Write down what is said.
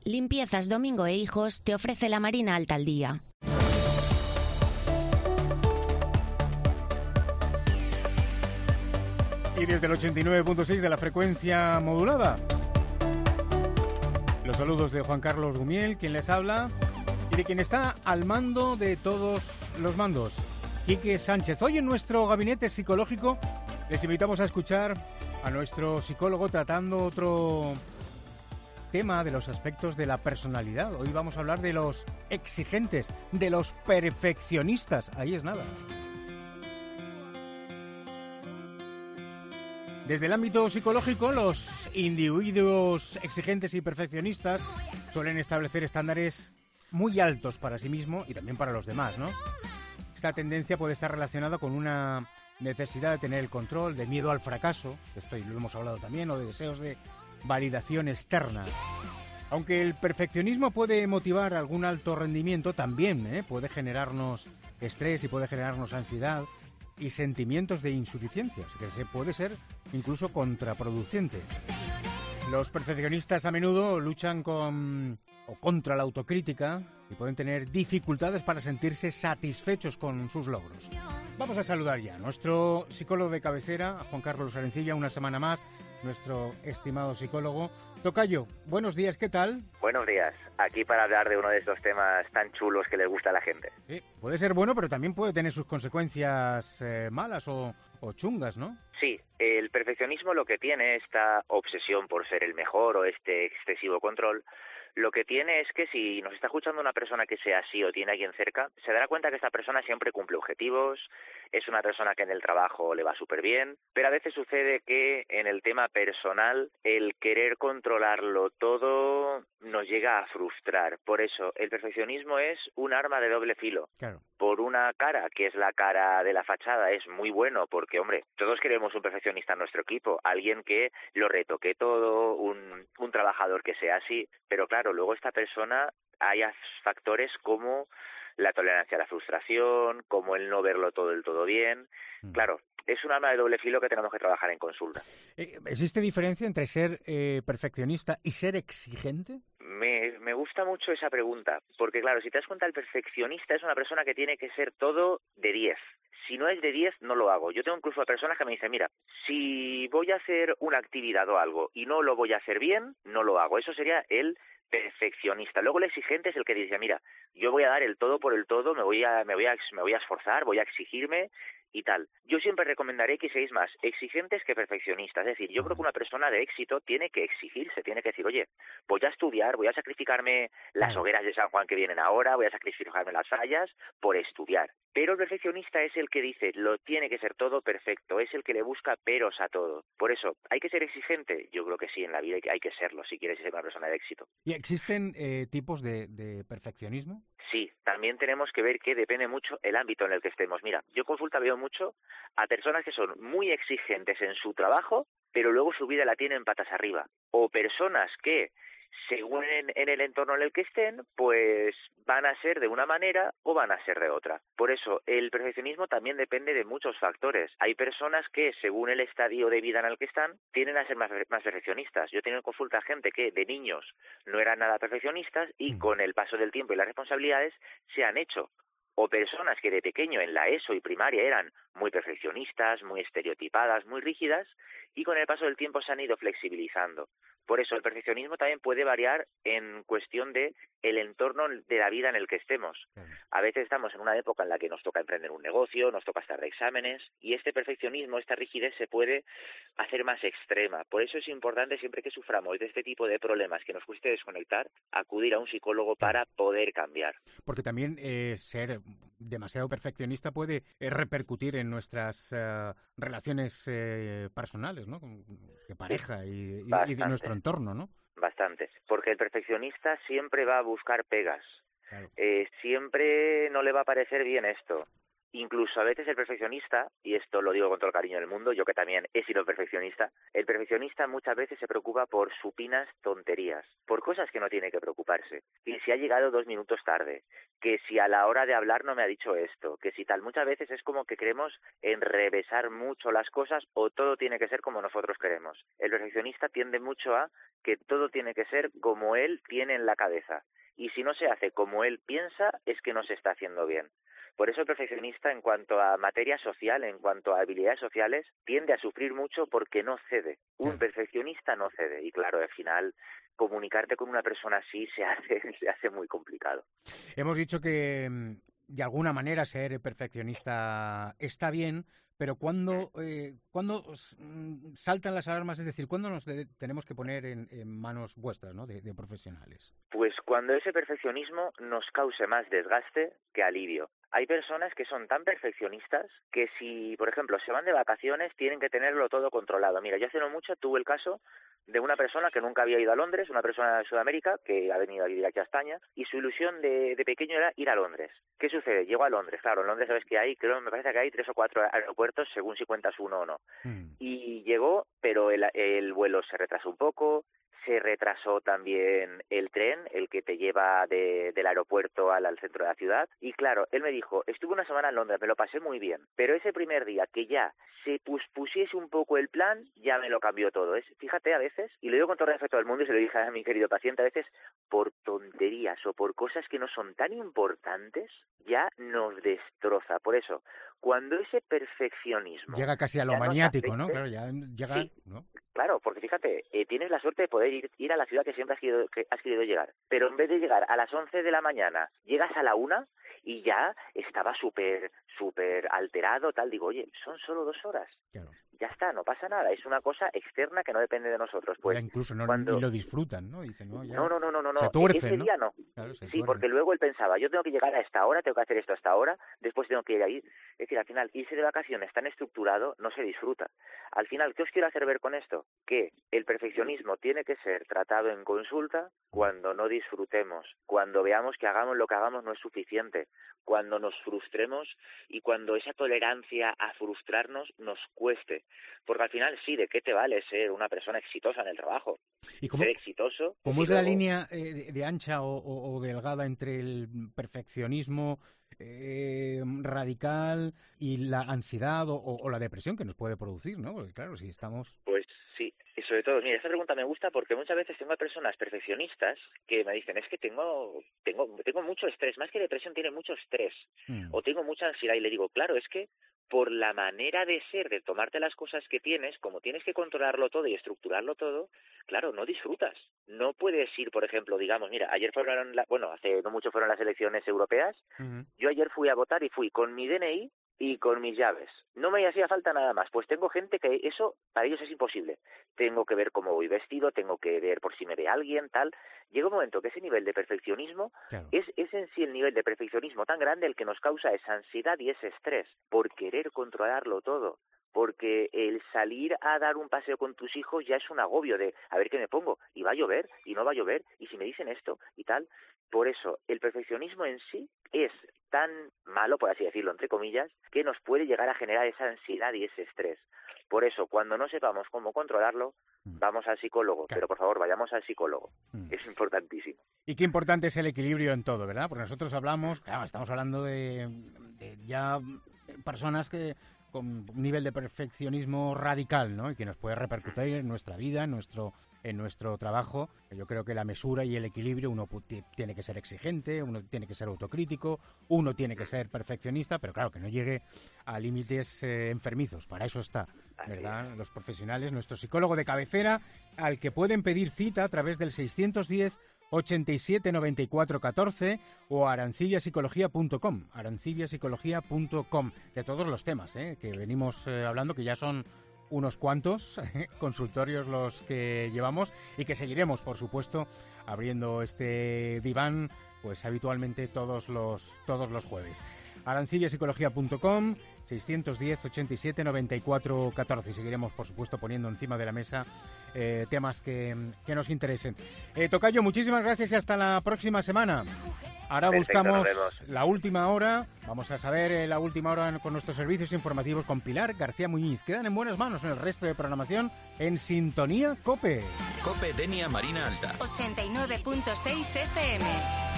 Limpiezas Domingo e Hijos te ofrece la Marina Alta al Día. Y desde el 89.6 de la frecuencia modulada, los saludos de Juan Carlos Gumiel, quien les habla, y de quien está al mando de todos los mandos, Quique Sánchez. Hoy en nuestro gabinete psicológico les invitamos a escuchar a nuestro psicólogo tratando otro tema de los aspectos de la personalidad. Hoy vamos a hablar de los exigentes, de los perfeccionistas. Ahí es nada. Desde el ámbito psicológico, los individuos exigentes y perfeccionistas suelen establecer estándares muy altos para sí mismos y también para los demás, ¿no? Esta tendencia puede estar relacionada con una necesidad de tener el control, de miedo al fracaso, esto lo hemos hablado también, o de deseos de validación externa. Aunque el perfeccionismo puede motivar algún alto rendimiento, también puede generarnos estrés y puede generarnos ansiedad y sentimientos de insuficiencia, así que puede ser incluso contraproducente. Los perfeccionistas a menudo luchan contra la autocrítica y pueden tener dificultades para sentirse satisfechos con sus logros. Vamos a saludar ya a nuestro psicólogo de cabecera, a Juan Carlos Arencilla, una semana más, nuestro estimado psicólogo. Tocayo, buenos días, ¿qué tal? Buenos días, aquí para hablar de uno de estos temas tan chulos que les gusta a la gente. Sí, puede ser bueno, pero también puede tener sus consecuencias malas o chungas, ¿no? Sí, el perfeccionismo lo que tiene, esta obsesión por ser el mejor o este excesivo control, lo que tiene es que si nos está escuchando una persona que sea así o tiene a alguien cerca, se dará cuenta que esta persona siempre cumple objetivos, es una persona que en el trabajo le va súper bien, pero a veces sucede que en el tema personal el querer controlarlo todo nos llega a frustrar. Por eso el perfeccionismo es un arma de doble filo. Claro. Por una cara, que es la cara de la fachada, es muy bueno porque, hombre, todos queremos un perfeccionista en nuestro equipo, alguien que lo retoque todo, un trabajador que sea así, pero claro, luego esta persona hay factores como la tolerancia a la frustración, como el no verlo todo del todo bien. Claro, es un arma de doble filo que tenemos que trabajar en consulta. ¿Existe diferencia entre ser perfeccionista y ser exigente? Me gusta mucho esa pregunta, porque claro, si te das cuenta, el perfeccionista es una persona que tiene que ser todo de 10. Si no es de 10, no lo hago. Yo tengo incluso a personas que me dicen, mira, si voy a hacer una actividad o algo y no lo voy a hacer bien, no lo hago. Eso sería el perfeccionista. Luego el exigente es el que dice, mira, yo voy a dar el todo por el todo, me voy a esforzar, voy a exigirme y tal. Yo siempre recomendaré que seáis más exigentes que perfeccionistas. Es decir, yo creo que una persona de éxito tiene que exigirse, tiene que decir, oye, voy a estudiar, voy a sacrificarme las hogueras de San Juan que vienen ahora, voy a sacrificarme las fallas por estudiar. Pero el perfeccionista es el que dice, lo tiene que ser todo perfecto, es el que le busca peros a todo. Por eso, ¿hay que ser exigente? Yo creo que sí, en la vida hay que serlo si quieres ser una persona de éxito. ¿Y existen tipos de perfeccionismo? Sí, también tenemos que ver que depende mucho el ámbito en el que estemos. Mira, yo consulta veo mucho a personas que son muy exigentes en su trabajo, pero luego su vida la tienen patas arriba. O personas que, según en el entorno en el que estén, pues van a ser de una manera o van a ser de otra. Por eso, el perfeccionismo también depende de muchos factores. Hay personas que, según el estadio de vida en el que están, tienden a ser más perfeccionistas. Yo he tenido en consulta gente que de niños no eran nada perfeccionistas y con el paso del tiempo y las responsabilidades se han hecho. O personas que de pequeño en la ESO y primaria eran muy perfeccionistas, muy estereotipadas, muy rígidas, y con el paso del tiempo se han ido flexibilizando. Por eso el perfeccionismo también puede variar en cuestión de el entorno de la vida en el que estemos. A veces estamos en una época en la que nos toca emprender un negocio, nos toca estar de exámenes, y este perfeccionismo, esta rigidez se puede hacer más extrema. Por eso es importante, siempre que suframos de este tipo de problemas que nos cueste desconectar, acudir a un psicólogo para poder cambiar. Porque también ser demasiado perfeccionista puede repercutir en nuestras relaciones personales, ¿no? De pareja y de nuestro entorno, ¿no? Bastante, porque el perfeccionista siempre va a buscar pegas. Claro. Siempre no le va a parecer bien esto. Incluso a veces el perfeccionista, y esto lo digo con todo el cariño del mundo, yo que también he sido perfeccionista, el perfeccionista muchas veces se preocupa por supinas tonterías, por cosas que no tiene que preocuparse. Y si ha llegado 2 minutos tarde, que si a la hora de hablar no me ha dicho esto, que si tal, muchas veces es como que queremos enrevesar mucho las cosas o todo tiene que ser como nosotros queremos. El perfeccionista tiende mucho a que todo tiene que ser como él tiene en la cabeza. Y si no se hace como él piensa, es que no se está haciendo bien. Por eso el perfeccionista, en cuanto a materia social, en cuanto a habilidades sociales, tiende a sufrir mucho porque no cede. Un perfeccionista no cede. Y claro, al final, comunicarte con una persona así se hace muy complicado. Hemos dicho que, de alguna manera, ser perfeccionista está bien, pero ¿cuándo saltan las alarmas? Es decir, ¿cuándo nos tenemos que poner en manos vuestras, ¿no?, de profesionales? Pues cuando ese perfeccionismo nos cause más desgaste que alivio. Hay personas que son tan perfeccionistas que si, por ejemplo, se van de vacaciones tienen que tenerlo todo controlado. Mira, yo hace no mucho tuve el caso de una persona que nunca había ido a Londres, una persona de Sudamérica que ha venido a vivir aquí a España, y su ilusión de pequeño era ir a Londres. ¿Qué sucede? Llegó a Londres, claro, en Londres sabes que hay, me parece que hay 3 o 4 aeropuertos según si cuentas uno o no. Y llegó, pero el vuelo se retrasó un poco. Se retrasó también el tren, el que te lleva del aeropuerto al centro de la ciudad. Y claro, él me dijo, estuve una semana en Londres, me lo pasé muy bien. Pero ese primer día que ya se pusiese un poco el plan, ya me lo cambió todo. Fíjate, a veces, y lo digo con todo el respeto del mundo y se lo dije a mi querido paciente, a veces por tonterías o por cosas que no son tan importantes, ya nos destroza. Por eso, cuando ese perfeccionismo... Llega casi a lo maniático, ¿no? Claro, ya llega... Sí. ¿no? Claro, porque fíjate, tienes la suerte de poder ir a la ciudad que siempre has querido llegar, pero en vez de llegar a las 11 de la mañana, llegas a la 1 y ya estaba súper alterado, tal. Digo, oye, son solo 2 horas. Claro. Ya está, no pasa nada, es una cosa externa que no depende de nosotros. Pues ya incluso ni lo disfrutan, ¿no? Dicen, no, ya no. Se tuercen, ese ¿no? día no. Claro, sí, porque luego él pensaba, yo tengo que llegar a esta hora, tengo que hacer esto a esta hora, después tengo que ir ahí. Es decir, al final, irse de vacaciones tan estructurado no se disfruta. Al final, ¿qué os quiero hacer ver con esto? Que el perfeccionismo tiene que ser tratado en consulta cuando no disfrutemos, cuando veamos que hagamos lo que hagamos no es suficiente, cuando nos frustremos y cuando esa tolerancia a frustrarnos nos cueste. Porque al final, sí, ¿de qué te vale ser una persona exitosa en el trabajo? ¿Y ser exitoso. ¿Cómo es la línea de ancha o delgada entre el perfeccionismo radical y la ansiedad o la depresión que nos puede producir, ¿no? Porque claro, si estamos... Pues sí, y sobre todo, mira, esta pregunta me gusta porque muchas veces tengo a personas perfeccionistas que me dicen, es que tengo mucho estrés, más que depresión, tiene mucho estrés, o tengo mucha ansiedad, y le digo, claro, es que por la manera de ser, de tomarte las cosas que tienes, como tienes que controlarlo todo y estructurarlo todo, claro, no disfrutas. No puedes ir, por ejemplo, digamos, mira, ayer fueron, hace no mucho fueron las elecciones europeas, yo ayer fui a votar y fui con mi DNI y con mis llaves. No me hacía falta nada más, pues tengo gente que eso para ellos es imposible. Tengo que ver cómo voy vestido, tengo que ver por si me ve alguien, tal. Llega un momento que ese nivel de perfeccionismo es en sí el nivel de perfeccionismo tan grande el que nos causa esa ansiedad y ese estrés por querer controlarlo todo. Porque el salir a dar un paseo con tus hijos ya es un agobio de a ver qué me pongo, y va a llover, y no va a llover, y si me dicen esto y tal. Por eso, el perfeccionismo en sí es tan malo, por así decirlo, entre comillas, que nos puede llegar a generar esa ansiedad y ese estrés. Por eso, cuando no sepamos cómo controlarlo, vamos al psicólogo. Pero, por favor, vayamos al psicólogo. Es importantísimo. Y qué importante es el equilibrio en todo, ¿verdad? Porque nosotros estamos hablando de ya personas que con un nivel de perfeccionismo radical, ¿no? Y que nos puede repercutir en nuestra vida, en nuestro trabajo. Yo creo que la mesura y el equilibrio, uno tiene que ser exigente, uno tiene que ser autocrítico, uno tiene que ser perfeccionista, pero claro, que no llegue a límites enfermizos. Para eso está, ¿verdad? Los profesionales, nuestro psicólogo de cabecera, al que pueden pedir cita a través del 610 87 94 14 o arancibiapsicología.com, arancibiapsicología.com, de todos los temas que venimos hablando, que ya son unos cuantos consultorios los que llevamos y que seguiremos, por supuesto, abriendo este diván pues habitualmente todos los jueves. arancibiapsicología.com, 610 87 94 14, y seguiremos, por supuesto, poniendo encima de la mesa temas que nos interesen. Tocayo, muchísimas gracias y hasta la próxima semana. Ahora Perfecto, nos buscamos vemos. la última hora. Vamos a saber la última hora con nuestros servicios informativos con Pilar García Muñiz. Quedan en buenas manos en el resto de programación en Sintonía COPE. COPE Denia Marina Alta. 89.6 FM.